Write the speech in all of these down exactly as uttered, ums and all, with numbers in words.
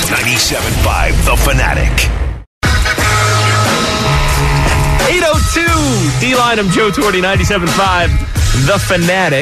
ninety-seven point five The Fanatic. eight oh two D-Line, I'm Joe Torti, ninety-seven point five The Fanatic.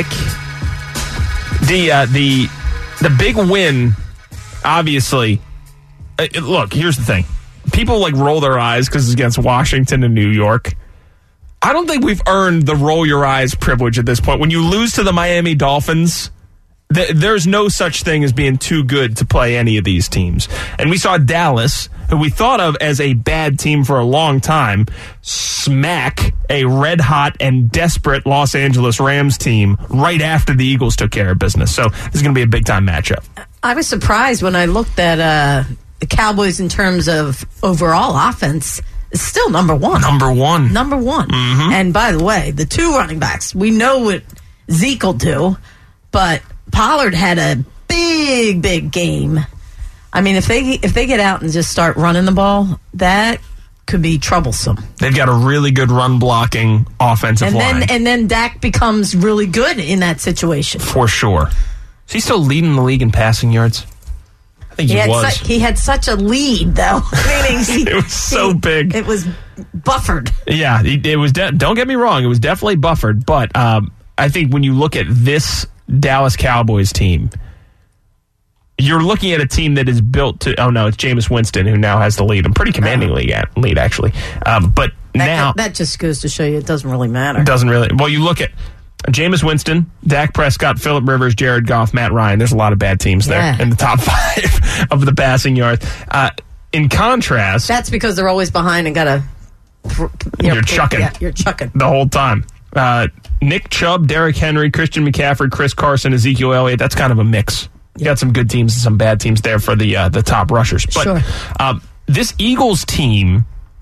The, uh, the, the big win, obviously. Uh, look, here's the thing. People like roll their eyes because it's against Washington and New York. I don't think we've earned the roll your eyes privilege at this point. When you lose to the Miami Dolphins, th- there's no such thing as being too good to play any of these teams. And we saw Dallas, who we thought of as a bad team for a long time, smack a red-hot and desperate Los Angeles Rams team right after the Eagles took care of business. So this is going to be a big-time matchup. I was surprised when I looked at uh, the Cowboys in terms of overall offense. It's still number one. Number one. Number one. Mm-hmm. And by the way, the two running backs, we know what Zeke will do, but Pollard had a big, big game. I mean, if they if they get out and just start running the ball, that could be troublesome. They've got a really good run-blocking offensive and then, line. And then Dak becomes really good in that situation. For sure. Is he still leading the league in passing yards? I think he, he had was. Su- he had such a lead, though. Meaning he, it was so he, big. It was buffered. Yeah, it, it was. De- don't get me wrong. It was definitely buffered. But um, I think when you look at this Dallas Cowboys team, you're looking at a team that is built to. Oh no, it's Jameis Winston who now has the lead. I'm pretty commanding lead, lead actually. Um, but that, now that just goes to show you it doesn't really matter. Doesn't really. Well, you look at Jameis Winston, Dak Prescott, Phillip Rivers, Jared Goff, Matt Ryan. There's a lot of bad teams there yeah. in the top five of the passing yards. Uh, in contrast, that's because they're always behind and got to. You know, you're chucking. Yeah, you're chucking the whole time. Uh, Nick Chubb, Derrick Henry, Christian McCaffrey, Chris Carson, Ezekiel Elliott. That's kind of a mix. You got some good teams and some bad teams there for the uh, the top rushers. But sure. um, this Eagles team,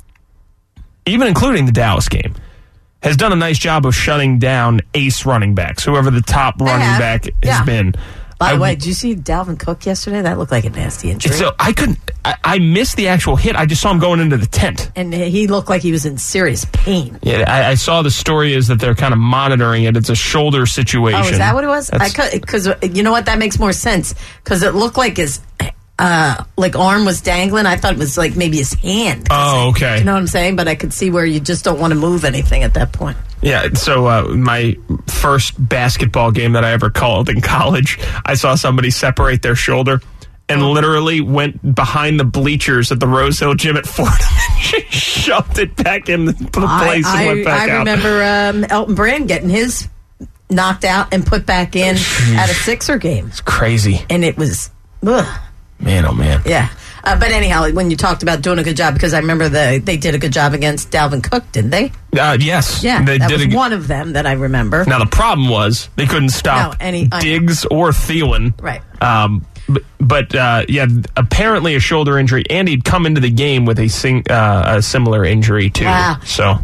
even including the Dallas game, has done a nice job of shutting down ace running backs, whoever the top running have. back yeah. has been. By the I, way, did you see Dalvin Cook yesterday? That looked like a nasty injury. So I couldn't. I, I missed the actual hit. I just saw him going into the tent, and he looked like he was in serious pain. Yeah, I, I saw the story is that they're kind of monitoring it. It's a shoulder situation. Oh, is that what it was? Because you know what, that makes more sense. Because it looked like his uh, like arm was dangling. I thought it was like maybe his hand. Oh, okay. You know what I'm saying? But I could see where you just don't want to move anything at that point. Yeah, so uh, my first basketball game that I ever called in college, I saw somebody separate their shoulder and oh. literally went behind the bleachers at the Rose Hill Gym at Fordham and shoved it back in the place I, and I, went back I out. I remember um, Elton Brand getting his knocked out and put back in at a Sixer game. It's crazy. And it was, ugh. Man, oh man. Yeah. Uh, but anyhow, when you talked about doing a good job, because I remember the, they did a good job against Dalvin Cook, didn't they? Uh, yes. Yeah, they that did was a, one of them that I remember. Now, the problem was they couldn't stop no, any, Diggs or Thielen. Right. Um, but, but uh, yeah, apparently a shoulder injury, and he'd come into the game with a, sing, uh, a similar injury, too. Wow. So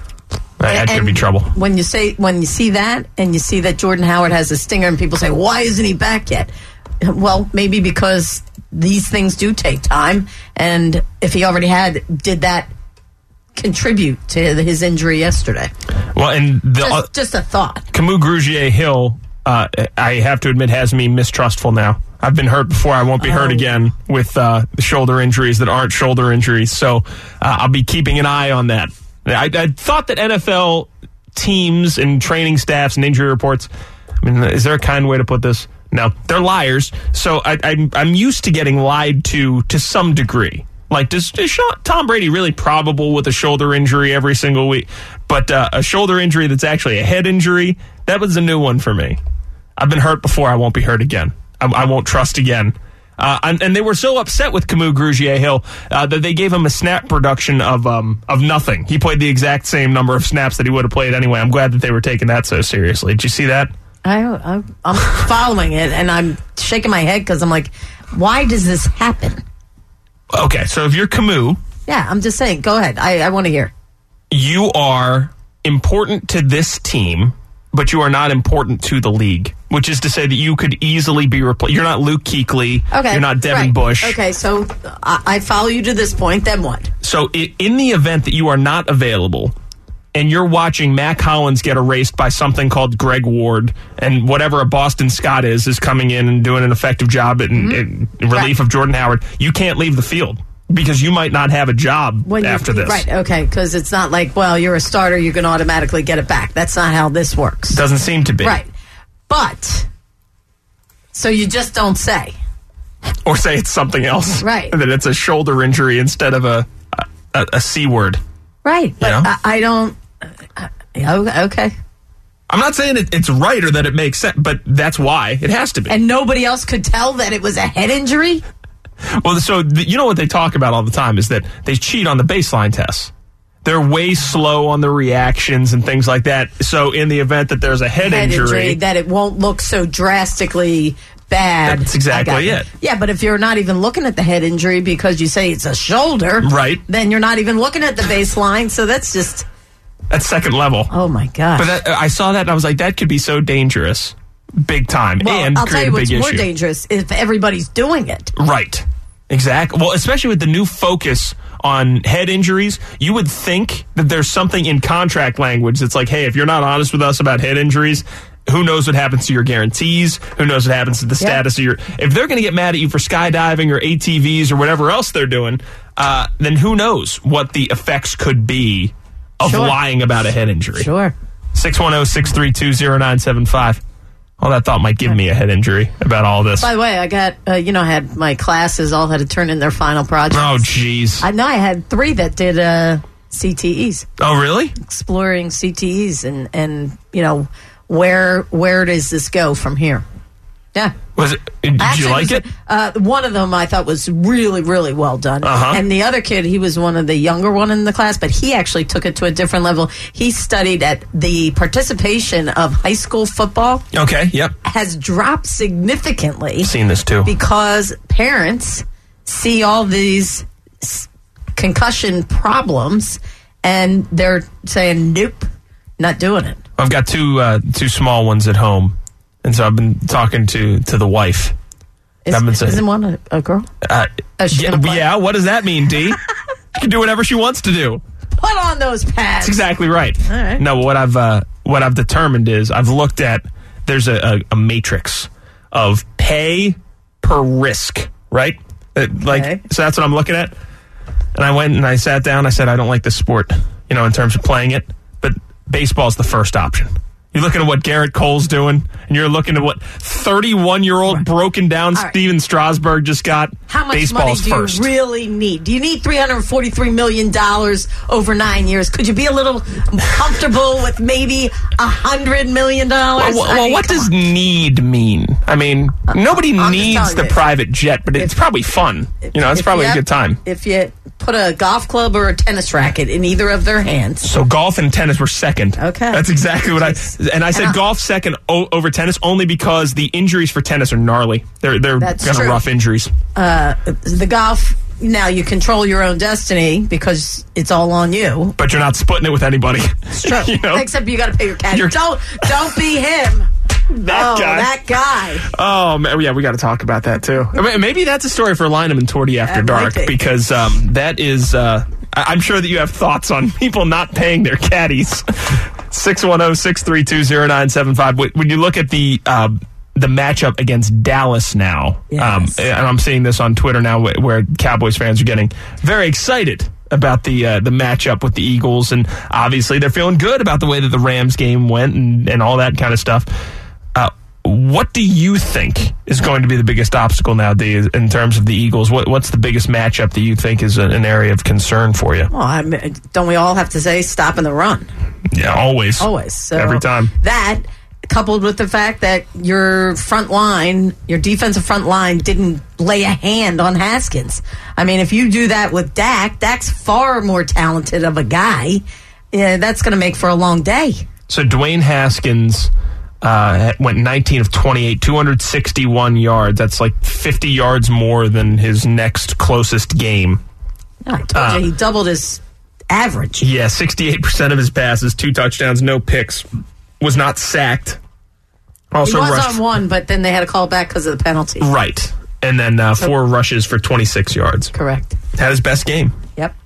that could be trouble. When you say when you see that, and you see that Jordan Howard has a stinger, and people say, why isn't he back yet? Well, maybe because these things do take time, and if he already had, did that contribute to his injury yesterday? Well, and the, just, uh, just a thought. Camus Grugier-Hill, uh, I have to admit, has me mistrustful now. I've been hurt before. I won't be oh. hurt again with uh, shoulder injuries that aren't shoulder injuries. So uh, I'll be keeping an eye on that. I, I thought that N F L teams and training staffs and injury reports, I mean, is there a kind way to put this? No, they're liars. So I, I'm, I'm used to getting lied to to some degree. Like, does, is Sean, Tom Brady really probable with a shoulder injury every single week? But uh, a shoulder injury that's actually a head injury, that was a new one for me. I've been hurt before. I won't be hurt again. I, I won't trust again. Uh, and, and they were so upset with Camus Grugier-Hill uh, that they gave him a snap production of um, of nothing. He played the exact same number of snaps that he would have played anyway. I'm glad that they were taking that so seriously. Did you see that? I, I, I'm following it, and I'm shaking my head because I'm like, why does this happen? Okay, so if you're Camus... Yeah, I'm just saying. Go ahead. I, I want to hear. You are important to this team, but you are not important to the league, which is to say that you could easily be replaced. You're not Luke Kuechly. Okay, you're not Devin right. Bush. Okay, so I, I follow you to this point. Then what? So in the event that you are not available and you're watching Mac Hollins get erased by something called Greg Ward, and whatever a Boston Scott is, is coming in and doing an effective job in, mm-hmm. in relief right. of Jordan Howard, you can't leave the field because you might not have a job when after this. Right, okay, because it's not like, well, you're a starter, you can automatically get it back. That's not how this works. Doesn't seem to be. Right. But, so you just don't say. Or say it's something else. Right. That it's a shoulder injury instead of a a, a C word. Right. But you know? I, I don't. Uh, okay. I'm not saying it, it's right or that it makes sense, but that's why it has to be. And nobody else could tell that it was a head injury? Well, so the, you know what they talk about all the time is that they cheat on the baseline tests. They're way slow on the reactions and things like that. So in the event that there's a head, head injury, injury, that it won't look so drastically bad. That's exactly it. Yeah, but if you're not even looking at the head injury because you say it's a shoulder, right? Then you're not even looking at the baseline. So that's just that's second level. Oh my gosh! But that, I saw that and I was like, that could be so dangerous, big time, well, and I'll create tell you a what's big more issue. dangerous if everybody's doing it. Right. Exactly. Well, especially with the new focus on head injuries, you would think that there's something in contract language that's like, hey, if you're not honest with us about head injuries, who knows what happens to your guarantees? Who knows what happens to the status yeah. of your... If they're going to get mad at you for skydiving or A T Vs or whatever else they're doing, uh, then who knows what the effects could be of sure. lying about a head injury. Sure. six one zero, six three two, zero nine seven five. Well, that thought might give me a head injury about all this. By the way, I got, uh, you know, I had my classes all had to turn in their final projects. Oh, jeez. I know I had three that did uh, C T Es. Oh, really? Exploring C T Es and, and you know, where where does this go from here? Yeah. Was it? Did Actually, you like it? it? Was, uh, one of them I thought was really, really well done. Uh-huh. And the other kid, he was one of the younger one in the class, but he actually took it to a different level. He studied at the participation of high school football. Okay, yep. Has dropped significantly. Seen this too. Because parents see all these concussion problems and they're saying, nope, not doing it. I've got two uh, two small ones at home. And so I've been talking to, to the wife. Is, I've been saying, isn't one a, a girl? Uh, a yeah, yeah, what does that mean, D? She can do whatever she wants to do. Put on those pads. That's exactly right. All right. No, what I've uh, what I've determined is I've looked at, there's a, a, a matrix of pay per risk, right? Uh, like, okay. So that's what I'm looking at. And I went and I sat down. I said, I don't like this sport, you know, in terms of playing it. But baseball's the first option. You're looking at what Garrett Cole's doing, and you're looking at what thirty-one-year-old right. broken down right. Steven Strasburg just got. How much Baseball's money do first. you really need? Do you need three hundred forty-three million dollars over nine years? Could you be a little comfortable with maybe one hundred million dollars? Well, well, I mean, what does on. need mean? I mean, uh, nobody I'm needs the you. private jet, but it's if, probably fun. If, you know, it's probably a good time. If you put a golf club or a tennis racket in either of their hands. So golf and tennis were second. Okay. That's exactly what I... And I said and golf second o- over tennis only because the injuries for tennis are gnarly. They're they're kind of rough injuries. Uh, the golf, now you control your own destiny because it's all on you. But you're not splitting it with anybody. It's true. you know? Except you got to pay your caddy. You're, don't don't be him. That oh, guy. that guy. Oh, man, yeah, we got to talk about that, too. I mean, maybe that's a story for Lineman and Torty After that Dark, be. because um, that is, uh, I- I'm sure that you have thoughts on people not paying their caddies. six one zero, six three two, zero nine seven five. When you look at the uh, the matchup against Dallas now, yes. um, and I'm seeing this on Twitter now where Cowboys fans are getting very excited about the uh, the matchup with the Eagles, and obviously they're feeling good about the way that the Rams game went and, and all that kind of stuff. Uh, what do you think is going to be the biggest obstacle now, D, in terms of the Eagles? What, what's the biggest matchup that you think is a, an area of concern for you? Well, I mean, don't we all have to say stopping the run? Yeah, always. Always. So every time. That, coupled with the fact that your front line, your defensive front line didn't lay a hand on Haskins. I mean, if you do that with Dak, Dak's far more talented of a guy. Yeah, that's going to make for a long day. So Dwayne Haskins uh, went nineteen of twenty-eight, two hundred sixty-one yards. That's like fifty yards more than his next closest game. Yeah, I told uh, you, he doubled his average. Yeah, sixty-eight percent of his passes, two touchdowns, no picks. Was not sacked. Also he was rushed on one, but then they had a call back because of the penalty. Right. And then uh, four rushes for twenty-six yards. Correct. Had his best game. Yep.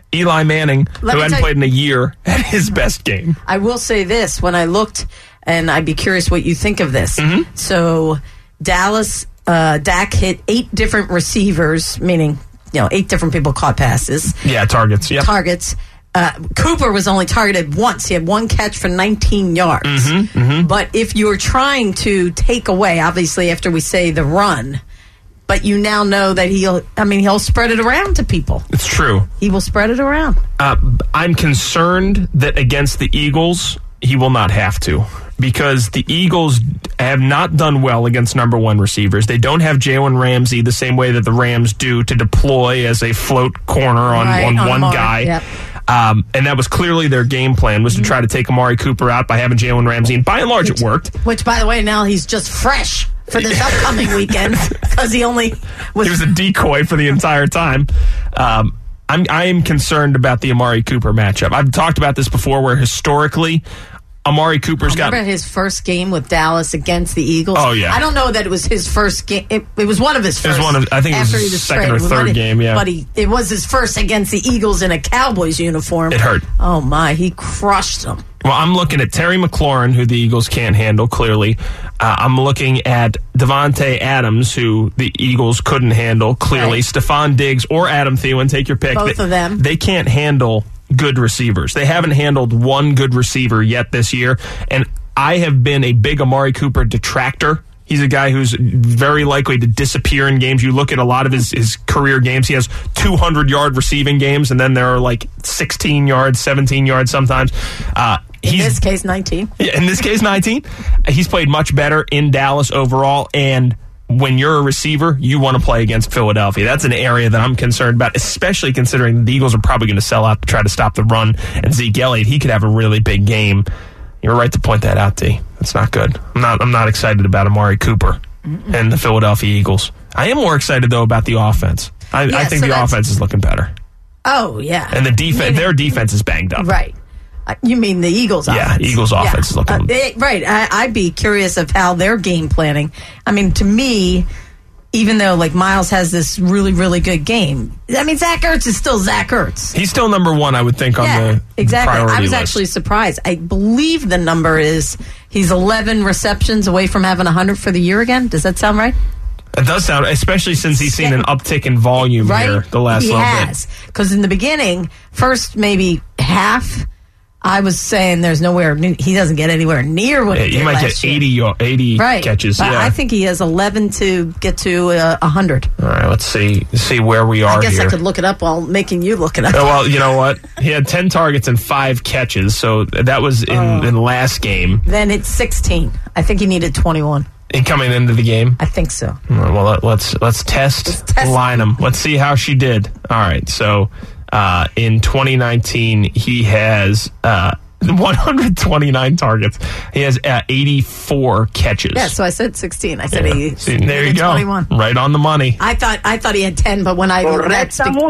Eli Manning, Let who me hadn't tell played you- in a year, at his best game. I will say this. When I looked, and I'd be curious what you think of this. Mm-hmm. So Dallas, uh, Dak hit eight different receivers, meaning, you know, eight different people caught passes, Yeah, targets. Yep. targets. Uh, Cooper was only targeted once. He had one catch for nineteen yards. Mm-hmm, mm-hmm. But if you're trying to take away, obviously after we say the run, but you now know that he'll, I mean, he'll spread it around to people. It's true. He will spread it around. Uh, I'm concerned that against the Eagles, he will not have to, because the Eagles have not done well against number one receivers. They don't have Jalen Ramsey the same way that the Rams do to deploy as a float corner on, Right, on, on one Amari, guy. yep. Um, and that was clearly their game plan, was to try to take Amari Cooper out by having Jalen Ramsey. And by and large, it worked. Which, by the way, now he's just fresh for this upcoming weekend because he only was. He was a decoy for the entire time. Um, I'm, I am concerned about the Amari Cooper matchup. I've talked about this before, where historically, Amari Cooper's got. Remember his first game with Dallas against the Eagles? Oh, yeah. I don't know that it was his first game. It, it was one of his was first. one of- I think it was after his he was second traded. or It was third one of- game, yeah. But he, it was his first against the Eagles in a Cowboys uniform. It hurt. Oh, my. He crushed them. Well, I'm looking at Terry McLaurin, who the Eagles can't handle, clearly. Uh, I'm looking at Devontae Adams, who the Eagles couldn't handle, clearly. Right. Stephon Diggs or Adam Thielen, take your pick. Both they, of them. They can't handle good receivers. They haven't handled one good receiver yet this year. And I have been a big Amari Cooper detractor. He's a guy who's very likely to disappear in games. You look at a lot of his, his career games, he has two hundred yard receiving games, and then there are like sixteen yards, seventeen yards sometimes. Uh, In he's, this case, nineteen. Yeah, in this case, nineteen. He's played much better in Dallas overall, and when you're a receiver, you want to play against Philadelphia. That's an area that I'm concerned about, especially considering the Eagles are probably going to sell out to try to stop the run, and Zeke Elliott, he could have a really big game. You're right to point that out, D. That's not good. I'm not I'm not excited about Amari Cooper Mm-mm. and the Philadelphia Eagles. I am more excited, though, about the offense. I, Yeah, I think so the that's- offense is looking better. Oh, yeah. And the defense, Meaning- their defense is banged up. Right. Uh, You mean the Eagles' Yeah, offense? Eagles' offense is looking- Uh, it- right. I, I'd be curious of how their game planning. I mean, to me, even though like Miles has this really, really good game, I mean, Zach Ertz is still Zach Ertz. He's still number one, I would think, on Yeah, the exactly. priority I was list. actually surprised. I believe the number is he's eleven receptions away from having one hundred for the year again. Does that sound right? It does sound, especially since he's seen an uptick in volume Right? here the last he little has. Because in the beginning, first maybe half, I was saying there's nowhere, he doesn't get anywhere near what bit. he Yeah, did you might last get year. eighty, yo- eighty Right. catches. But Yeah. I think he has eleven to get to uh, one hundred. All right, let's see see where we are I guess here. I could look it up while making you look it up. Oh, well, you know what? He had ten targets and five catches, so that was in, Oh. in last game. Then it's sixteen. I think he needed twenty-one. And coming into the game. I think so. Well, let, let's let's test, Let's test. Lynham. Let's see how she did. All right, so uh, in twenty nineteen, he has uh, one hundred twenty-nine targets. He has uh, eighty-four catches. Yeah, so I said sixteen. I said Yeah. he See, there you needed go. twenty-one. Right on the money. I thought I thought he had ten, but when I that's be-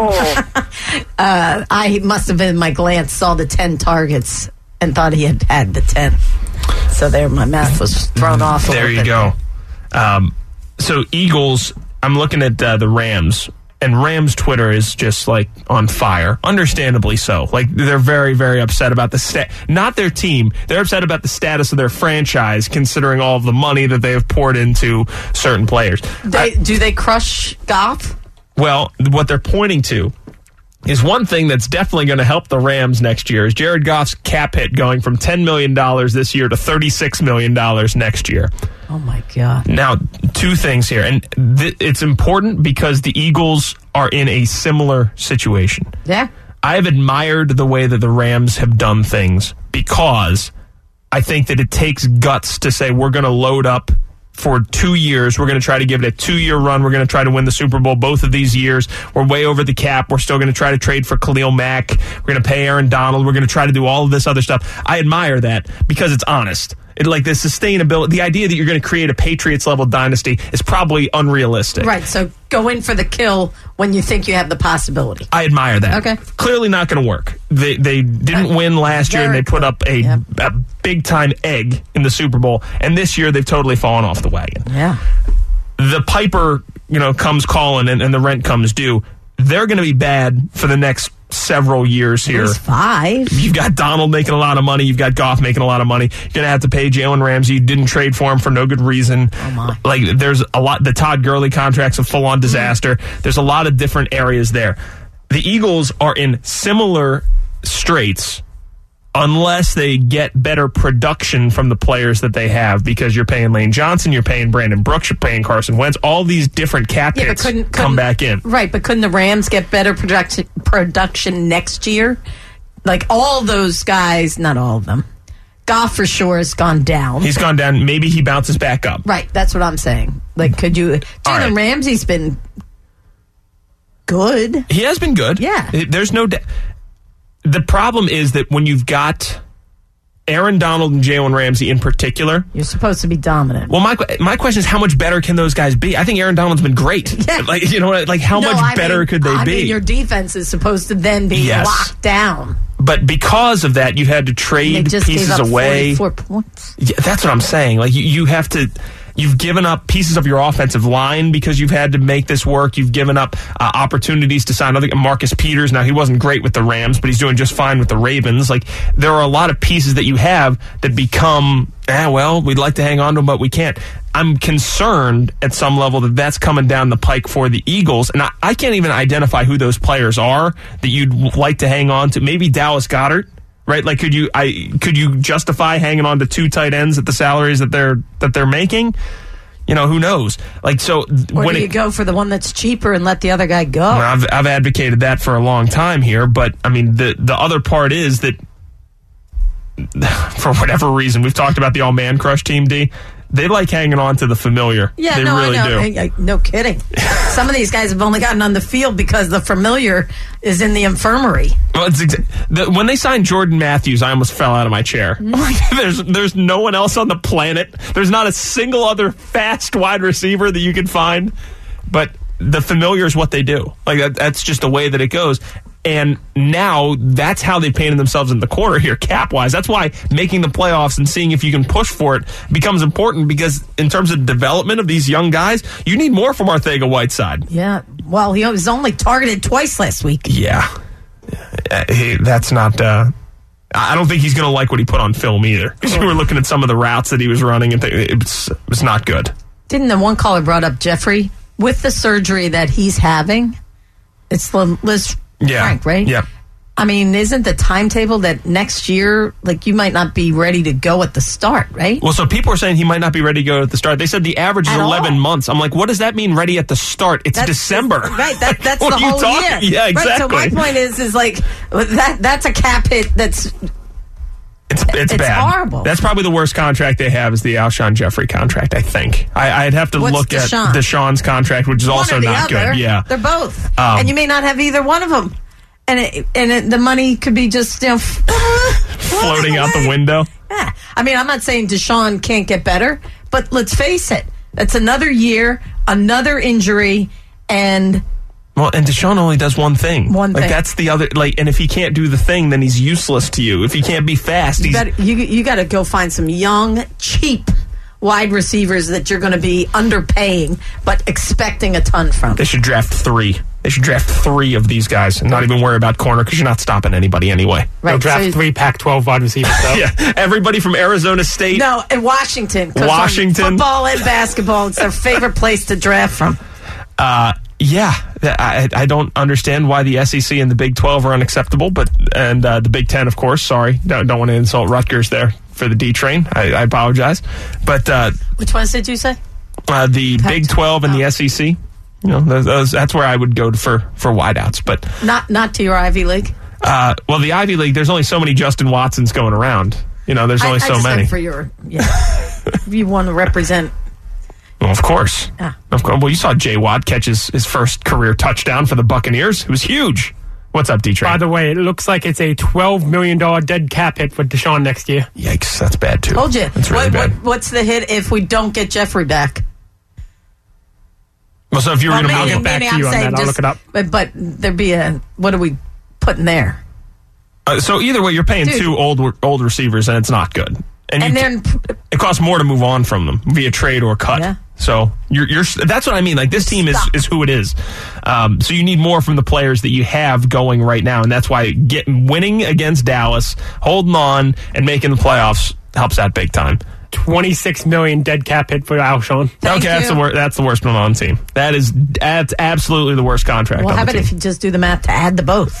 uh, I must have been my glance saw the ten targets and thought he had had the ten. So there, my math was thrown off. A There little you bit. go. Um, so Eagles, I'm looking at uh, the Rams, and Rams Twitter is just like on fire. Understandably so. Like they're very, very upset about the stat. Not their team. They're upset about the status of their franchise, considering all of the money that they have poured into certain players. They, I- do they crush Goff? well, what they're pointing to is one thing that's definitely going to help the Rams next year is Jared Goff's cap hit going from ten million dollars this year to thirty-six million dollars next year. Oh my God! Now, two things here, and th- it's important because the Eagles are in a similar situation. Yeah. I have admired the way that the Rams have done things because I think that it takes guts to say we're going to load up for two years. We're going to try to give it a two-year run. We're going to try to win the Super Bowl both of these years. We're way over the cap. We're still going to try to trade for Khalil Mack. We're going to pay Aaron Donald. We're going to try to do all of this other stuff. I admire that because it's honest. It, like the sustainability, the idea that you're going to create a Patriots-level dynasty is probably unrealistic. Right. So go in for the kill when you think you have the possibility. I admire that. Okay. Clearly not going to work. They they didn't Uh, win last year, and very they put cool. up a, Yep. a big-time egg in the Super Bowl. And this year, they've totally fallen off the wagon. Yeah. The piper, you know, comes calling and, and the rent comes due. They're going to be bad for the next several years here. At least five. You've got Donald making a lot of money. You've got Goff making a lot of money. You're going to have to pay Jalen Ramsey. You didn't trade for him for no good reason. Oh my. Like, there's a lot. The Todd Gurley contract's a full-on disaster. Mm. There's a lot of different areas there. The Eagles are in similar straits unless they get better production from the players that they have, because you're paying Lane Johnson, you're paying Brandon Brooks, you're paying Carson Wentz. All these different cap yeah, hits couldn't, couldn't, come back in. Right, but couldn't the Rams get better production, production next year? Like, all those guys, not all of them. Goff for sure has gone down. He's gone down. Maybe he bounces back up. Right, that's what I'm saying. Like, could you... Jalen right. Ramsey's been good. He has been good. Yeah. There's no... Da- The problem is that when you've got Aaron Donald and Jalen Ramsey in particular, you're supposed to be dominant. Well, my my question is, how much better can those guys be? I think Aaron Donald's been great. Yeah. Like, you know, like how no, much I better mean, could they I be? Mean, your defense is supposed to then be yes. locked down. But because of that, you've had to trade just pieces gave up away. forty-four points. Yeah, that's what I'm saying. Like you, you have to. You've given up pieces of your offensive line because you've had to make this work. You've given up uh, opportunities to sign other Marcus Peters. Now, he wasn't great with the Rams, but he's doing just fine with the Ravens. Like, there are a lot of pieces that you have that become, ah, well, we'd like to hang on to them, but we can't. I'm concerned at some level that that's coming down the pike for the Eagles, and I, I can't even identify who those players are that you'd like to hang on to. Maybe Dallas Goedert. Right, like could you, I could you justify hanging on to two tight ends at the salaries that they're that they're making? You know, who knows? Like so, or when do you it, go for the one that's cheaper and let the other guy go? I've I've advocated that for a long time here, but I mean the the other part is that for whatever reason, we've talked about the all man crush team, D. They like hanging on to the familiar. Yeah, they no, really I know. do. I, I, no kidding. Some of these guys have only gotten on the field because the familiar is in the infirmary. Well, it's exa- the, when they signed Jordan Matthews, I almost fell out of my chair. Mm-hmm. there's there's no one else on the planet. There's not a single other fast wide receiver that you can find. But the familiar is what they do. Like that, that's just the way that it goes. And now that's how they painted themselves in the corner here, cap-wise. That's why making the playoffs and seeing if you can push for it becomes important, because in terms of development of these young guys, you need more from Arcega-Whiteside. Yeah. Well, he was only targeted twice last week. Yeah. Hey, that's not... Uh, I don't think he's going to like what he put on film either. Because you were looking at some of the routes that he was running, and th- it's, it's not good. Didn't the one caller brought up Jeffrey? With the surgery that he's having, it's Liz... Yeah. Frank, right? Yeah. I mean, isn't the timetable that next year, like, you might not be ready to go at the start, right? Well, so people are saying he might not be ready to go at the start. They said the average is at eleven all. months. I'm like, what does that mean, ready at the start? It's that's, December. Right, that, that's what the are you whole talking? year. Yeah, exactly. Right, so my point is, is like, that that's a cap hit that's... It's, it's, it's bad. horrible. That's probably the worst contract they have is the Alshon Jeffrey contract, I think. I, I'd have to What's look Deshaun? at Deshaun's contract, which is One also or the not other. good. Yeah, they're both. Um, and you may not have either one of them. And it, and it, the money could be just, you know, floating out the window. Yeah. I mean, I'm not saying Deshaun can't get better, but let's face it. That's another year, another injury, and... Well, and Deshaun only does one thing. One like, thing. That's the other... Like, and if he can't do the thing, then he's useless to you. If he can't be fast, you he's... Gotta, you you got to go find some young, cheap wide receivers that you're going to be underpaying, but expecting a ton from. They should draft three. They should draft three of these guys and not even worry about corner because you're not stopping anybody anyway. Right, They'll draft so three Pac twelve wide receivers, though. Yeah, everybody from Arizona State. No, and Washington. Washington. Football and basketball, it's their favorite place to draft from. Uh, yeah, I, I don't understand why the S E C and the Big twelve are unacceptable, but and uh, the Big Ten, of course. Sorry, don't, don't want to insult Rutgers there for the D train. I, I apologize, but uh, which ones did you say? Uh, the Pac- Big twelve and oh. the S E C. You know, those, those, that's where I would go for for wideouts, but not not to your Ivy League. Uh, well, the Ivy League, there's only so many Justin Watsons going around. You know, there's only I, I so just many. For your, yeah, you want to represent. Well, of course. Yeah. Of course. Well, you saw Jay Watt catch his, his first career touchdown for the Buccaneers. It was huge. What's up, D-Train? By the way, it looks like it's a twelve million dollars dead cap hit for Deshaun next year. Yikes, that's bad, too. Told you. That's really what, bad. What, what's the hit if we don't get Jeffrey back? Well, so if you're well, going to I'll make get back to you on that. I'll just, look it up. But, but there'd be a, what are we putting there? Uh, so either way, you're paying Dude. two old old receivers, and it's not good. And, And you, then it costs more to move on from them via trade or cut. Yeah. So you're, you're that's what I mean. Like, this team is, is who it is. Um, so you need more from the players that you have going right now, and that's why getting winning against Dallas, holding on, and making the playoffs helps out big time. twenty-six million dead cap hit for Alshon. Thank okay, you. that's the worst. That's the worst one on the team. That is that's absolutely the worst contract. Well, on how the about team. if you just do the math to add the both?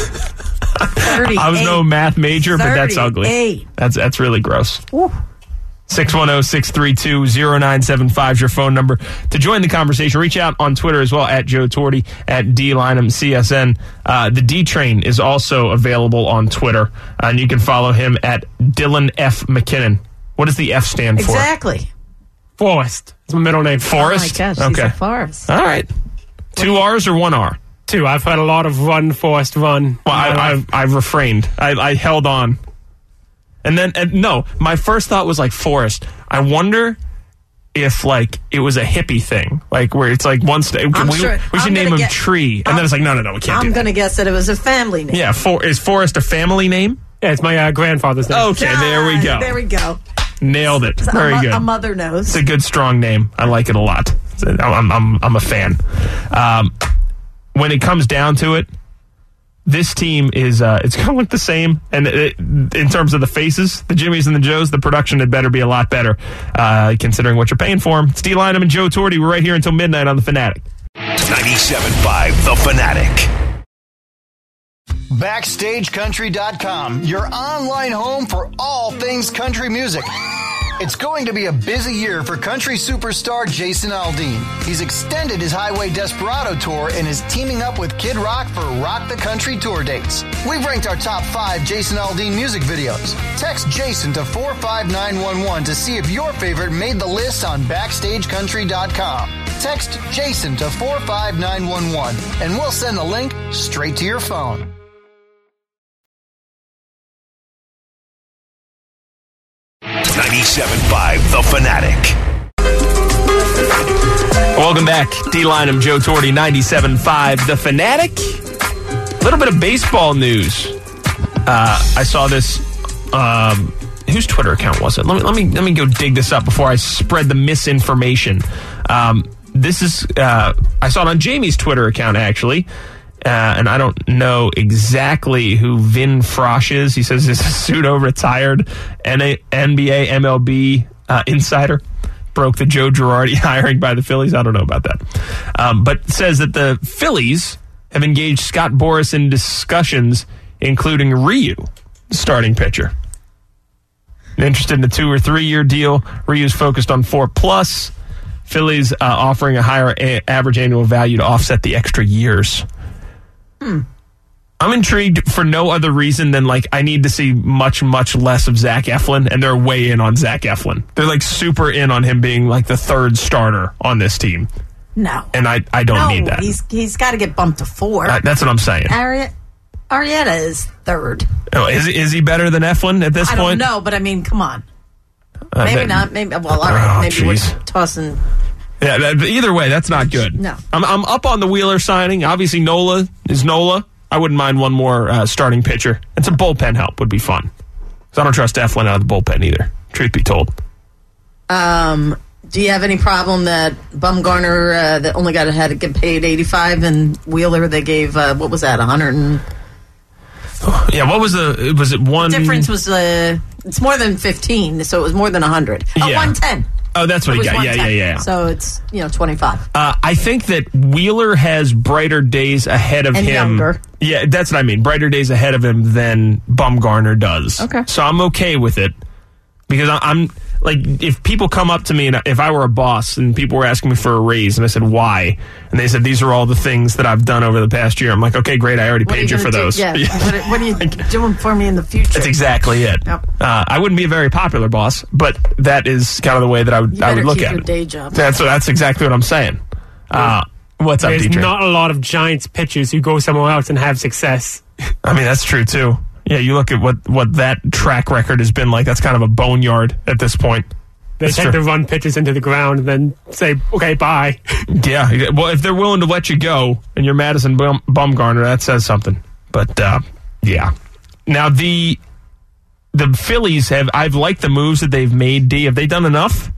I was no math major, but that's ugly. thirty-eight. That's that's really gross. Woo. six one zero, six three two, zero nine seven five is your phone number to join the conversation. Reach out on Twitter as well, at Joe Torty, at D Lynham C S N. Uh, the D Train is also available on Twitter, uh, and you can follow him at Dylan F. McKinnon. What does the F stand for? Exactly. Forrest. It's my middle name. Forrest? Oh my gosh, okay. he's a Forrest. All right. Two R's or one R? Two. I've heard a lot of run, Forrest, run. Well, I, I've, I've refrained. I, I held on. And then, and no, my first thought was like Forrest. I wonder if, like, it was a hippie thing. Like, where it's like one st- I'm we, sure- we should I'm name gonna him get- Tree. And I'm- then it's like, no, no, no, we can't I'm do going that. to guess that it was a family name. Yeah, for, is Forrest a family name? Yeah, it's my uh, grandfather's name. Okay, there we go. Ah, There we go. Nailed it. A Very mo- good. A mother knows. It's a good, strong name. I like it a lot. I'm, I'm, I'm a fan. Um, when it comes down to it, this team is uh, it's going to look the same. And it, in terms of the faces, the Jimmies and the Joes, the production had better be a lot better, uh, considering what you're paying for them. It's D Lynham and Joe Torty. We're right here until midnight on The Fanatic. ninety-seven point five The Fanatic. Backstage Country dot com, your online home for all things country music. It's going to be a busy year for country superstar Jason Aldean. He's extended his Highway Desperado tour and is teaming up with Kid Rock for Rock the Country tour dates. We've ranked our top five Jason Aldean music videos. Text Jason to four five nine one one to see if your favorite made the list on Backstage Country dot com. Text Jason to four five nine one one and we'll send the link straight to your phone. ninety-seven point five The Fanatic. Welcome back. D Lynham, Joe Torty, ninety-seven point five The Fanatic. A little bit of baseball news. Uh, I saw this. Um, whose Twitter account was it? Let me let me let me go dig this up before I spread the misinformation. Um, this is uh, I saw it on Jamie's Twitter account actually. Uh, and I don't know exactly who Vin Frosh is. He says he's a pseudo-retired N B A, M L B uh, insider. Broke the Joe Girardi hiring by the Phillies. I don't know about that. Um, but says that the Phillies have engaged Scott Boras in discussions, including Ryu, starting pitcher. Interested in a two- or three-year deal. Ryu's focused on four plus. Phillies uh, offering a higher a- average annual value to offset the extra years. Hmm. I'm intrigued for no other reason than, like, I need to see much, much less of Zach Eflin, and they're way in on Zach Eflin. They're, like, super in on him being, like, the third starter on this team. No. And I, I don't no, need that. he's he's got to get bumped to four. Uh, that's what I'm saying. Ari- Arrieta is third. Oh, is, is he better than Eflin at this I point? don't know, but I mean, come on. Uh, Maybe that- not. Maybe. Well, all right. Oh, maybe we're geez. tossing. Yeah, that, but either way, that's not good. No. I'm, I'm up on the Wheeler signing. Obviously, Nola is Nola. I wouldn't mind one more uh, starting pitcher. And some bullpen help would be fun. Because I don't trust Eflin out of the bullpen either, truth be told. Um, do you have any problem that Bumgarner uh, that only got had to get paid eighty-five and Wheeler they gave uh, what was that one hundred and Yeah, what was the, was it one? difference was uh, it's more than fifteen, so it was more than one hundred. Oh, Yeah. one ten. Oh, that's what It he was got. Yeah, yeah, 110. yeah. So it's, you know, twenty-five. Uh, I think that Wheeler has brighter days ahead of And him. younger. Yeah, that's what I mean. Brighter days ahead of him than Bumgarner does. Okay. So I'm okay with it because I- I'm like, if people come up to me and if I were a boss and people were asking me for a raise and I said why, and they said these are all the things that I've done over the past year, I'm like, okay, great, I already What are paid you, gonna for do? those. Yeah. What, are- what are you doing for me in the future? That's exactly it. Yep. Uh, I wouldn't be a very popular boss, but that is kind of the way that I would You I better would look keep at your it. day job. That's that's exactly what I'm saying. Uh, what's up, There's D J? not a lot of Giants pitchers who go somewhere else and have success. I mean, that's true too. Yeah, you look at what what that track record has been like. That's kind of a boneyard at this point. They That's tend true. to run pitchers into the ground and then say, okay, bye. Yeah, well, if they're willing to let you go and you're Madison Bum- Bumgarner, that says something. But uh, yeah, now the the Phillies have. I've liked the moves that they've made. D, have they done enough?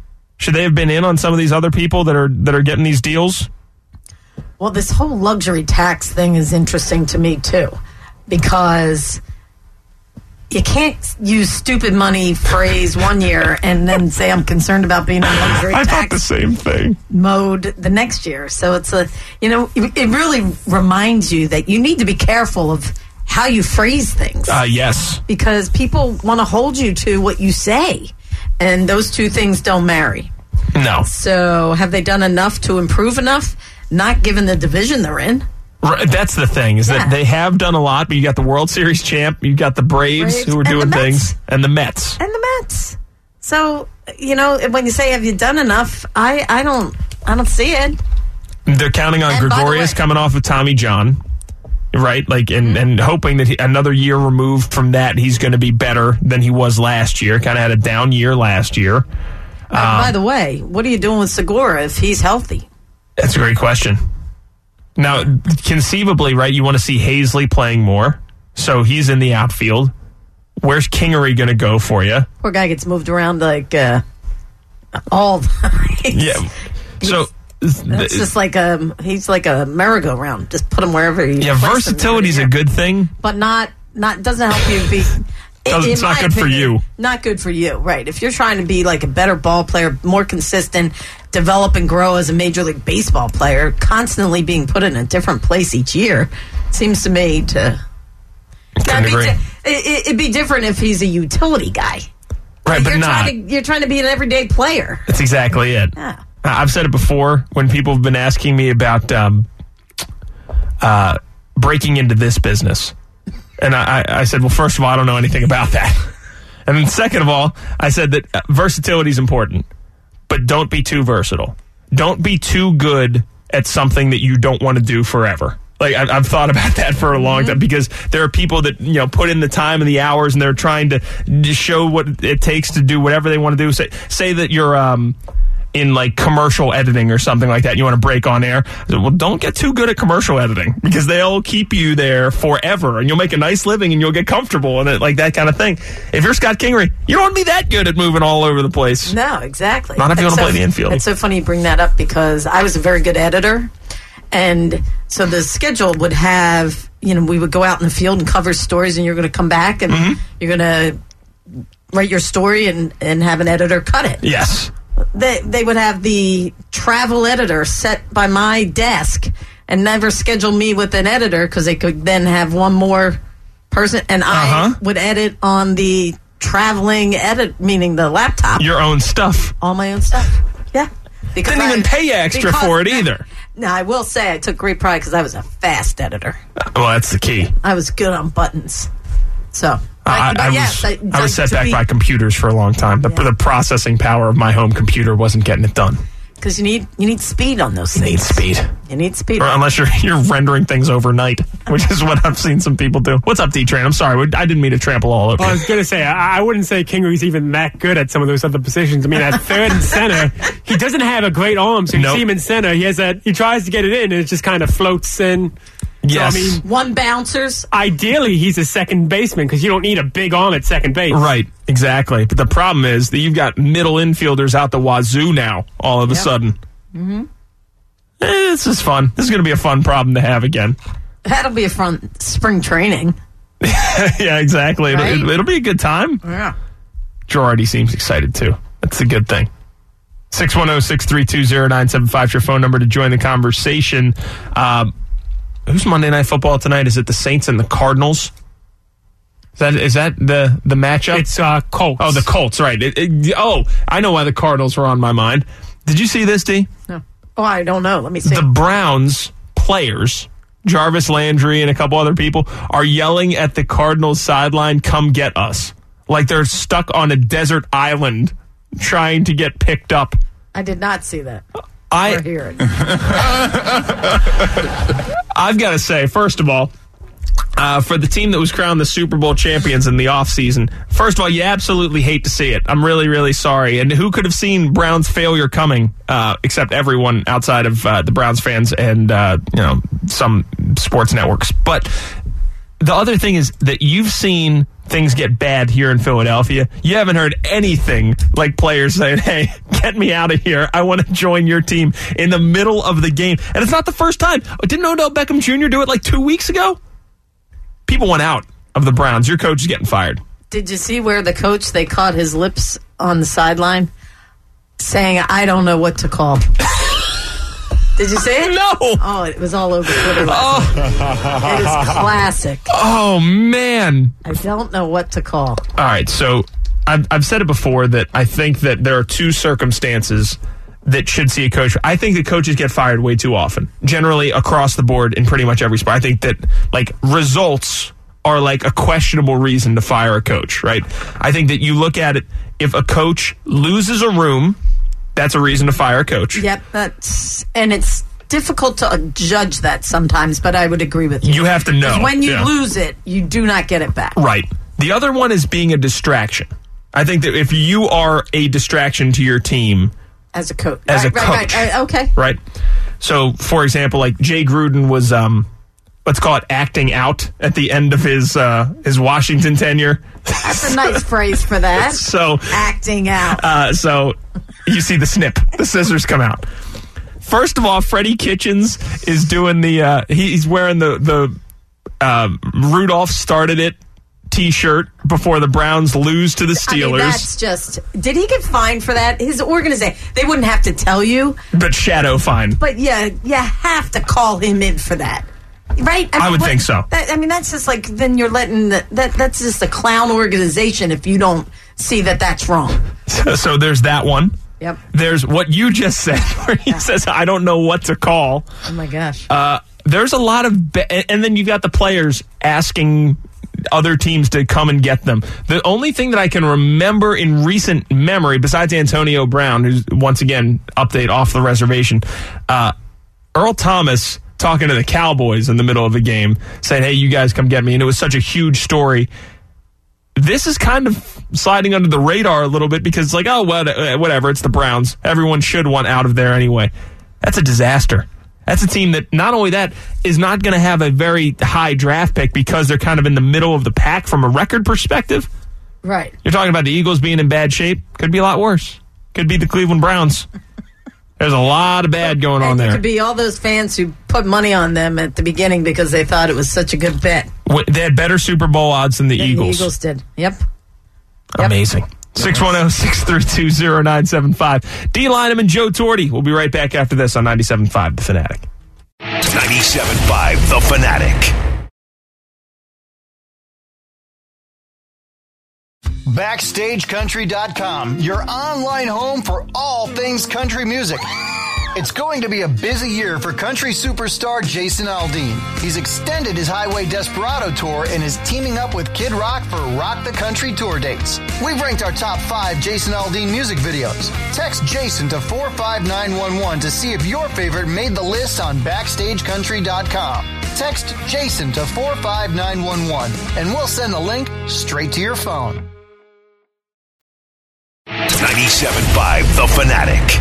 Should they have been in on some of these other people that are that are getting these deals? Well, this whole luxury tax thing is interesting to me, too, because you can't use stupid money phrase one year and then say I'm concerned about being in luxury I tax thought the same thing. mode the next year. So it's a, you know, it, it really reminds you that you need to be careful of how you phrase things. Uh, yes. Because people want to hold you to what you say, and those two things don't marry. No. So have they done enough to improve enough? Not given the division they're in. Right, that's the thing, is Yeah. that they have done a lot, but you got the World Series champ, you got the Braves, Braves who are and doing the Mets. things, and the Mets. And the Mets. So, you know, when you say have you done enough, I, I don't I don't see it. They're counting on And by the Gregorius way- coming off of Tommy John, right? Like, and, Mm-hmm. and hoping that he, another year removed from that, he's going to be better than he was last year. Kind of had a down year last year. And by the way, what are you doing with Segura if he's healthy? That's a great question. Now, conceivably, right, you want to see Hazley playing more, so he's in the outfield. Where's Kingery going to go for you? Poor guy gets moved around like uh, all the time. Yeah. So, It's just like a he's like a merry-go-round. Just put him wherever you yeah, place him versatility is every a year. good thing. but not not doesn't help you be. Doesn't- in it's not my good for opinion, you. Not good for you, right? If you're trying to be like a better ball player, more consistent, develop and grow as a Major League Baseball player, constantly being put in a different place each year, seems to me to. Couldn't That'd be agree. di- it, it'd be different if he's a utility guy. Right, but you're not. Trying to, you're trying to be an everyday player. That's exactly it. Yeah. I've said it before when people have been asking me about um, uh, breaking into this business. And I, I said, well, first of all, I don't know anything about that. And then second of all, I said that uh, versatility is important, but don't be too versatile. Don't be too good at something that you don't want to do forever. Like, I- I've thought about that for a long time, because there are people that, you know, put in the time and the hours, and they're trying to just show what it takes to do whatever they want to do. Say, say that you're um, in, like, commercial editing or something like that, and you want to break on air. I said, well, don't get too good at commercial editing, because they'll keep you there forever, and you'll make a nice living, and you'll get comfortable, and it, like that kind of thing. If you're Scott Kingery, you don't want to be that good at moving all over the place. No, exactly. Not if you It's wanna so- play the infield. It's so funny you bring that up, because I was a very good editor. And so the schedule would have, you know, we would go out in the field and cover stories, and you're going to come back and Mm-hmm. you're going to write your story and, and have an editor cut it. Yes. They, they would have the travel editor set by my desk and never schedule me with an editor, because they could then have one more person, and Uh-huh. I would edit on the traveling edit, meaning the laptop, Your own stuff. all my own stuff. Yeah. Because Didn't even I- pay you extra because- for it either. Now, I will say I took great pride because I was a fast editor. Well, that's the key. I was good on buttons. So, I, but I yes, was, I, was set to back be- by computers for a long time. The, Yeah. the processing power of my home computer wasn't getting it done. Because you need you need speed on those You need things. speed. You need speed. Or unless you're you're rendering things overnight, which is what I've seen some people do. What's up, D-Train? I'm sorry. I didn't mean to trample all over Well, I you. was going to say, I, I wouldn't say Kingery's even that good at some of those other positions. I mean, at third and center, he doesn't have a great arm, so you Nope. see him in center. He has that. He tries to get it in, and it just kind of floats in. Yes. So, I mean, One bouncers. ideally, he's a second baseman because you don't need a big arm at second base. Right, exactly. But the problem is that you've got middle infielders out the wazoo now, all of a Yep. sudden. Mm-hmm. Eh, this is fun. This is going to be a fun problem to have again. That'll be a fun spring training. Yeah, exactly. It'll, Right? it'll, it'll be a good time. Yeah. Girardi seems excited too. That's a good thing. six one zero, six three two, zero nine seven five is your phone number to join the conversation. Um, who's Monday Night Football tonight? Is it the Saints and the Cardinals? Is that is that the, the matchup? It's uh, Colts. oh, the Colts, right. It, it, oh, I know why the Cardinals were on my mind. Did you see this, D? No. Oh, I don't know. Let me see. The Browns players, Jarvis Landry and a couple other people, are yelling at the Cardinals sideline, come get us. Like they're stuck on a desert island trying to get picked up. I did not see that. I, Or hear it. I've got to say, first of all, uh, for the team that was crowned the Super Bowl champions in the offseason, first of all, you absolutely hate to see it. I'm really, really sorry. And who could have seen Browns' failure coming, uh, except everyone outside of uh, the Browns fans and uh, you know some sports networks. But the other thing is that you've seen things get bad here in Philadelphia. You haven't heard anything like players saying, hey, get me out of here. I want to join your team in the middle of the game. And it's not the first time. Didn't Odell Beckham Junior do it like two weeks ago? People went out of the Browns. Your coach is getting fired. Did you see where the coach, they caught his lips on the sideline saying, I don't know what to call? Did you see it? No. Oh, it was all over Twitter last night. It is classic. Oh, man. I don't know what to call. All right, so I've, I've said it before that I think that there are two circumstances that should see a coach. I think that coaches get fired way too often, generally across the board in pretty much every sport. I think that, like, results are like a questionable reason to fire a coach, right? I think that you look at it, if a coach loses a room, that's a reason to fire a coach. Yep, that's, and it's difficult to judge that sometimes, but I would agree with you. You have to know. 'Cause when you yeah. lose it, you do not get it back. Right. The other one is being a distraction. I think that if you are a distraction to your team as a coach, as right, a right, coach, right, right, okay, right. So, for example, like Jay Gruden was, um, let's call it acting out at the end of his uh, his Washington tenure. That's a nice phrase for that. So acting out. Uh, so you see the snip, the scissors come out. First of all, Freddie Kitchens is doing the. Uh, he's wearing the the uh, Rudolph started it T-shirt before the Browns lose to the Steelers. I mean, that's just. Did he get fined for that? His organization. They wouldn't have to tell you. But shadow fine. But yeah, you have to call him in for that. Right? I, mean, I would what, think so. That, I mean, that's just like, then you're letting, the, that. that's just a clown organization if you don't see that that's wrong. So, so there's that one. Yep. There's what you just said, where he yeah. says, I don't know what to call. Oh, my gosh. Uh, there's a lot of, be- and then you've got the players asking other teams to come and get them. The only thing that I can remember in recent memory, besides Antonio Brown, who's, once again, update off the reservation, uh, Earl Thomas talking to the Cowboys in the middle of the game, saying, hey, you guys come get me. And it was such a huge story. This is kind of sliding under the radar a little bit because it's like, oh, whatever, it's the Browns. Everyone should want out of there anyway. That's a disaster. That's a team that not only that is not going to have a very high draft pick because they're kind of in the middle of the pack from a record perspective. Right. You're talking about the Eagles being in bad shape. Could be a lot worse. Could be the Cleveland Browns. There's a lot of bad going and on there. It could be all those fans who put money on them at the beginning because they thought it was such a good bet. They had better Super Bowl odds than the than Eagles. The Eagles did. Yep. Amazing. six one zero, six three two, zero nine seven five. D. Lynam and Joe Torti. We'll be right back after this on ninety-seven point five The Fanatic. ninety-seven point five The Fanatic. Backstage Country dot com, your online home for all things country music. It's going to be a busy year for country superstar Jason Aldean. He's extended his Highway Desperado tour and is teaming up with Kid Rock for Rock the Country tour dates. We've ranked our top five Jason Aldean music videos. Text Jason to four five nine one one to see if your favorite made the list on Backstage Country dot com. Text Jason to four five nine one one and we'll send the link straight to your phone. ninety-seven point five The Fanatic.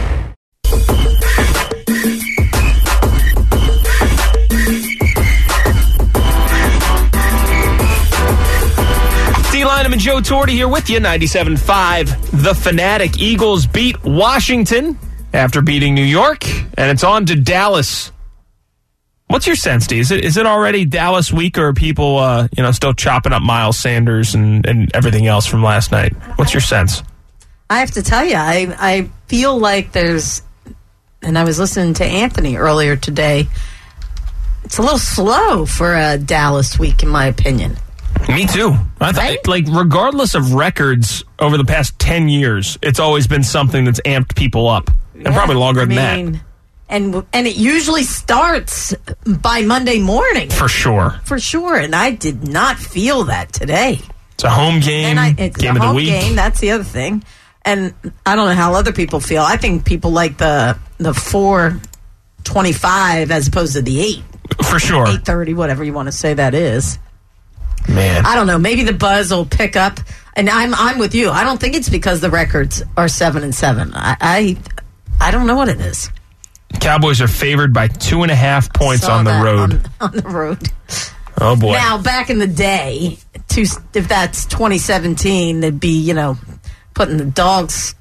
D. Lynam and Joe Torti here with you. ninety-seven point five The Fanatic. Eagles beat Washington after beating New York, and it's on to Dallas. What's your sense, D? Is it is it already Dallas week, or are people uh, you know still chopping up Miles Sanders and, and everything else from last night? What's your sense? I have to tell you, I I feel like there's, and I was listening to Anthony earlier today, it's a little slow for a Dallas week, in my opinion. Me too. I thought, Right? like, regardless of records over the past ten years, it's always been something that's amped people up, and Yeah, probably longer I than mean, that. And and it usually starts by Monday morning, For sure. for sure. And I did not feel that today. It's a home game, And I, it's game a of the home week. game. That's the other thing. And I don't know how other people feel. I think people like the the four twenty five as opposed to the eight For sure. eight thirty, whatever you want to say that is. Man. I don't know. Maybe the buzz will pick up. And I'm I'm with you. I don't think it's because the records are seven and seven. I I, I don't know what it is. Cowboys are favored by two and a half points Saw on the that road. On, on the road. Oh, boy. Now, back in the day, to, if that's twenty seventeen, it'd be, you know, putting the dogs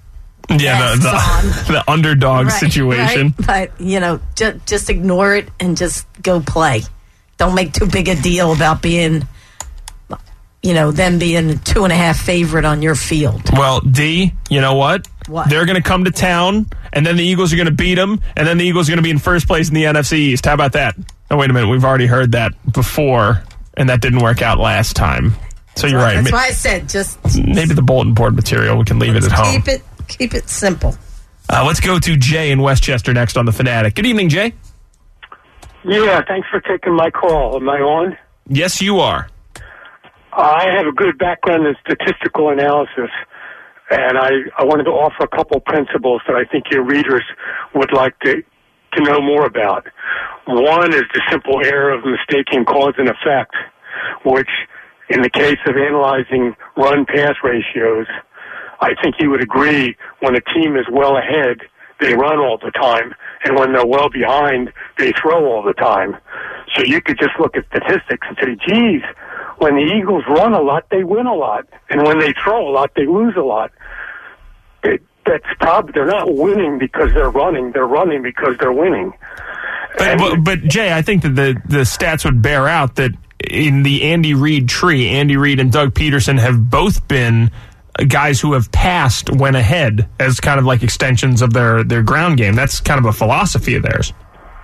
Yeah, the, the, the underdog right, situation. Right? But, you know, ju- just ignore it and just go play. Don't make too big a deal about being, you know, them being a two and a half favorite on your field. Well, D, you know what? What? They're going to come to town, and then the Eagles are going to beat them, and then the Eagles are going to be in first place in the N F C East. How about that? Oh, wait a minute. We've already heard that before, and that didn't work out last time. So you're right. That's why I said just maybe the bulletin board material, we can leave it at home. Keep it, keep it simple. Uh, let's go to Jay in Westchester next on The Fanatic. Good evening, Jay. Yeah, thanks for taking my call. Am I on? Yes, you are. I have a good background in statistical analysis, and I, I wanted to offer a couple principles that I think your readers would like to, to know more about. One is the simple error of mistaking cause and effect, which in the case of analyzing run-pass ratios, I think you would agree when a team is well ahead, they run all the time, and when they're well behind, they throw all the time. So you could just look at statistics and say, geez, when the Eagles run a lot, they win a lot, and when they throw a lot, they lose a lot. It, that's probably, they're not winning because they're running, they're running because they're winning. But, but, but Jay, I think that the, the stats would bear out that in the Andy Reid tree, Andy Reid and Doug Peterson have both been guys who have passed when ahead as kind of like extensions of their, their ground game. That's kind of a philosophy of theirs.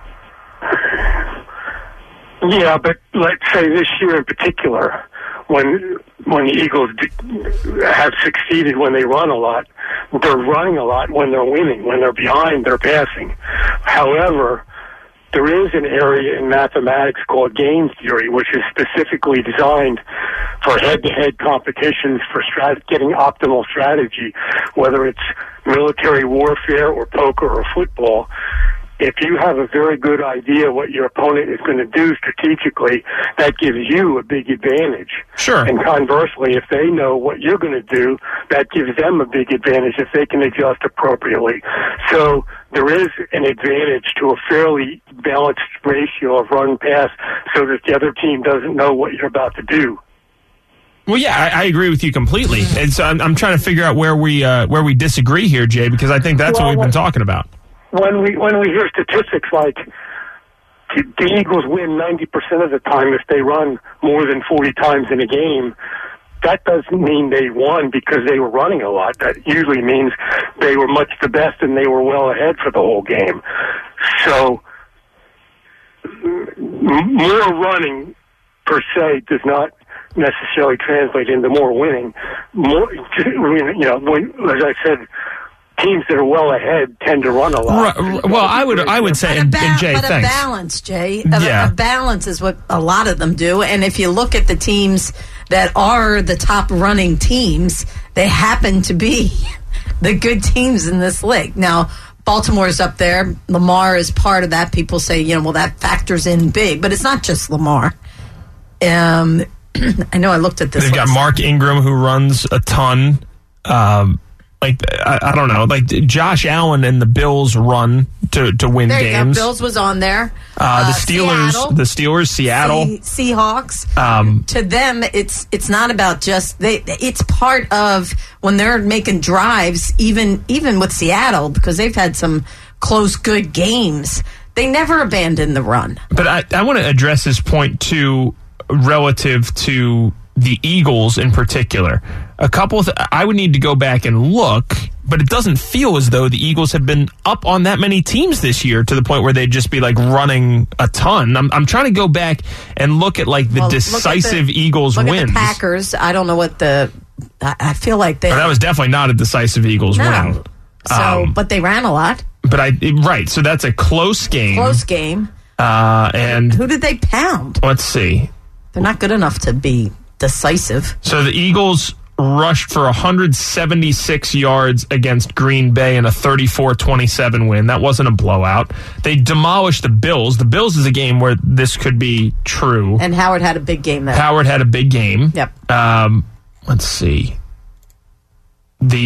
Yeah, but let's say this year in particular, when when the Eagles d- have succeeded when they run a lot, they're running a lot when they're winning. When they're behind, they're passing. However, there is an area in mathematics called game theory, which is specifically designed for head-to-head competitions for strat- getting optimal strategy, whether it's military warfare or poker or football. If you have a very good idea what your opponent is going to do strategically, that gives you a big advantage. Sure. And conversely, if they know what you're going to do, that gives them a big advantage if they can adjust appropriately. So there is an advantage to a fairly balanced ratio of run-pass so that the other team doesn't know what you're about to do. Well, yeah, I, I agree with you completely. And so I'm, I'm trying to figure out where we uh, where we disagree here, Jay, because I think that's well, what we've been talking about. When we when we hear statistics like the Eagles win ninety percent of the time if they run more than forty times in a game, that doesn't mean they won because they were running a lot. That usually means they were much the best and they were well ahead for the whole game. So m- more running per se does not necessarily translate into more winning. More, you know, when, as I said, teams that are well ahead tend to run a lot. Right. Well, I would I would say, and, ba- and Jay, but thanks. a balance, Jay. A, Yeah. a balance is what a lot of them do. And if you look at the teams that are the top running teams, they happen to be the good teams in this league. Now, Baltimore's up there. Lamar is part of that. People say, you know, well, that factors in big. But it's not just Lamar. Um, I know I looked at this. They've got Mark Ingram, who runs a ton. Um, like I, I don't know, like Josh Allen and the Bills run to, to win there you games. Go. Bills was on there. Uh, the Uh, Steelers, Seattle. the Steelers, Seattle, Se- Seahawks. Um, to them, it's it's not about just they. It's part of when they're making drives, even even with Seattle, because they've had some close, good games. They never abandon the run. But I, I want to address this point too, relative to the Eagles in particular. A couple of th- I would need to go back and look, but it doesn't feel as though the Eagles have been up on that many teams this year to the point where they'd just be like running a ton. I'm, I'm trying to go back and look at like the Well, look at decisive the- Eagles look wins. At the Packers. I don't know what the. I, I feel like they. But that was definitely not a decisive Eagles no. win. So, Um, but they ran a lot. But I right, so that's a close game. Close game. Uh, and Who did they pound? let's see. They're not good enough to be decisive. So the Eagles rushed for one hundred seventy-six yards against Green Bay in a thirty-four twenty-seven win. That wasn't a blowout. They demolished the Bills. The Bills is a game where this could be true. And Howard had a big game there. Howard had a big game. Yep. Um, let's see. The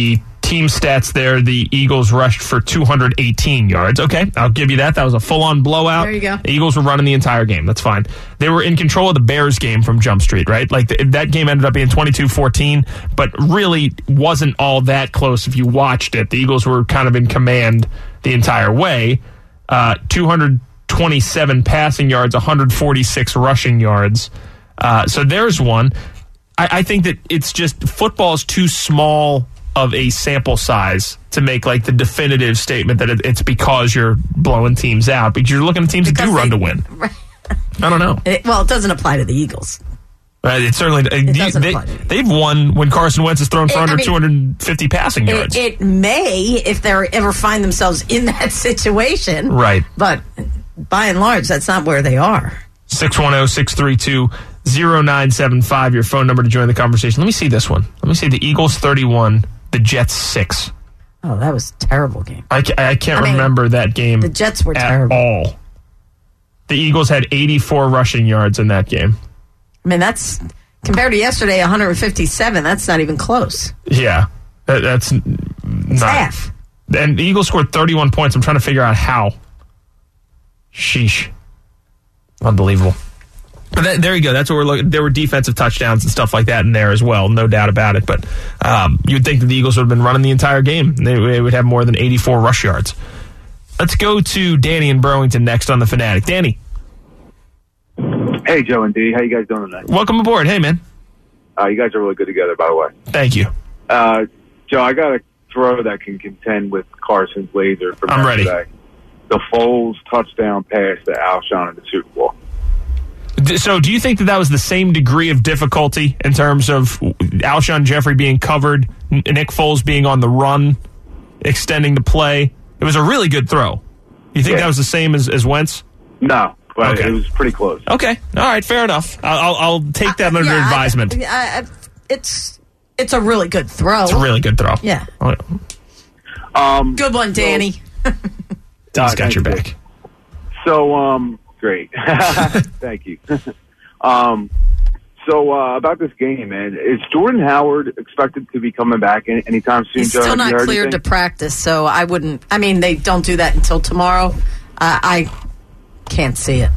team stats there, the Eagles rushed for two hundred eighteen yards. Okay, I'll give you that. That was a full-on blowout. There you go. The Eagles were running the entire game. That's fine. They were in control of the Bears game from Jump Street, right? Like, the, that game ended up being twenty-two fourteen, but really wasn't all that close if you watched it. The Eagles were kind of in command the entire way. Uh, two hundred twenty-seven passing yards, one hundred forty-six rushing yards. Uh, so there's one. I, I think that it's just football is too small of a sample size to make like the definitive statement that it, it's because you're blowing teams out. Because you're looking at teams Because that do run they- to win. I don't know. It, well, it doesn't apply to the Eagles. Uh, it certainly It doesn't they, apply to the they've won when Carson Wentz has thrown for It- I under mean, two hundred fifty passing yards. It, it may, if they ever find themselves in that situation. Right. But by and large, that's not where they are. six one zero, six three two, zero nine seven five, your phone number to join the conversation. Let me see this one. Let me see the Eagles thirty-one, the Jets six. Oh, that was a terrible game. I, ca- I can't I mean, remember that game the Jets were at terrible. all. The Eagles had eighty-four rushing yards in that game. I mean, that's compared to yesterday, one hundred fifty-seven. That's not even close. Yeah, that, that's n- It's not. half. And the Eagles scored thirty-one points. I'm trying to figure out how. Sheesh. Unbelievable. But that, there you go. That's what we're looking. There were defensive touchdowns and stuff like that in there as well. No doubt about it. But um, you would think that the Eagles would have been running the entire game. They, they would have more than eighty-four rush yards. Let's go to Danny in Burlington next on the Fanatic. Danny, Hey, Joe and Dee. How you guys doing tonight? welcome aboard. Hey, man. Uh, you guys are really good together, by the way. Thank you. Uh, Joe, I got a throw that can contend with Carson's laser from I'm ready. yesterday. The Foles touchdown pass to Alshon in the Super Bowl. D- So do you think that that was the same degree of difficulty in terms of Alshon Jeffrey being covered, N- Nick Foles being on the run, extending the play? It was a really good throw. You think Yeah. that was the same as, as Wentz? No, but Okay. it was pretty close. Okay. All right. Fair enough. I'll, I'll, I'll take that under Yeah, I- advisement. I, I, it's it's a really good throw. It's a really good throw. Yeah. Oh, Um, Good one, Danny. He's got your thank you. back. So, um, great. Thank you. um, so, uh, about this game, man, is Jordan Howard expected to be coming back any, anytime soon? He's Joe? still Have you not heard cleared to anything? practice, so I wouldn't. I mean, they don't do that until tomorrow. Uh, I can't see it.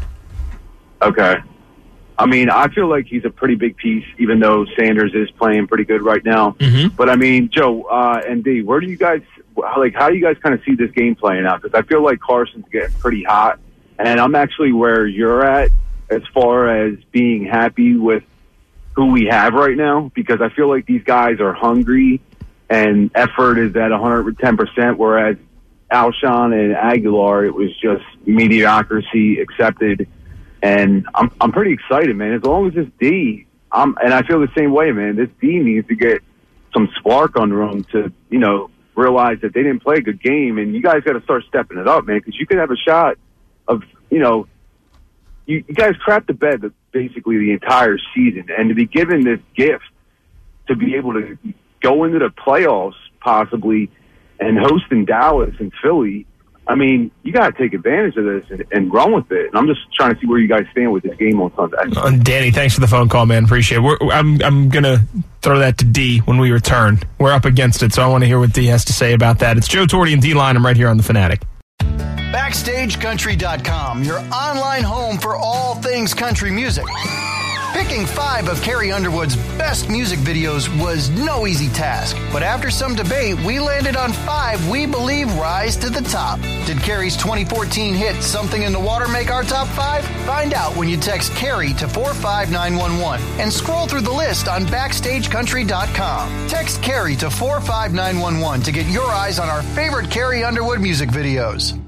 Okay. I mean, I feel like he's a pretty big piece, even though Sanders is playing pretty good right now. Mm-hmm. But I mean, Joe uh, and Dee, where do you guys like? How do you guys kind of see this game playing out? Because I feel like Carson's getting pretty hot, and I'm actually where you're at as far as being happy with who we have right now. Because I feel like these guys are hungry, and effort is at one hundred ten percent, whereas Alshon and Aguilar, it was just mediocrity accepted. And I'm I'm pretty excited, man. As long as this D, I'm, and I feel the same way, man. This D needs to get some spark under them to, you know, realize that they didn't play a good game, and you guys got to start stepping it up, man, because you could have a shot of, you know, you, you guys crapped the bed the, basically the entire season, and to be given this gift to be able to go into the playoffs possibly and host in Dallas and Philly. I mean, you got to take advantage of this and, and run with it. And I'm just trying to see where you guys stand with this game on Sunday. Uh, Danny, thanks for the phone call, man. Appreciate it. We're, I'm I'm gonna throw that to D when we return. We're up against it, so I want to hear what D has to say about that. It's Joe Torre and D Line. I'm right here on the Fanatic. Backstage Country dot com, your online home for all things country music. Picking five of Carrie Underwood's best music videos was no easy task, but after some debate, we landed on five we believe rise to the top. Did Carrie's twenty fourteen hit Something in the Water make our top five? Find out when you text Carrie to four five nine one one and scroll through the list on Backstage Country dot com. Text Carrie to four five nine one one to get your eyes on our favorite Carrie Underwood music videos.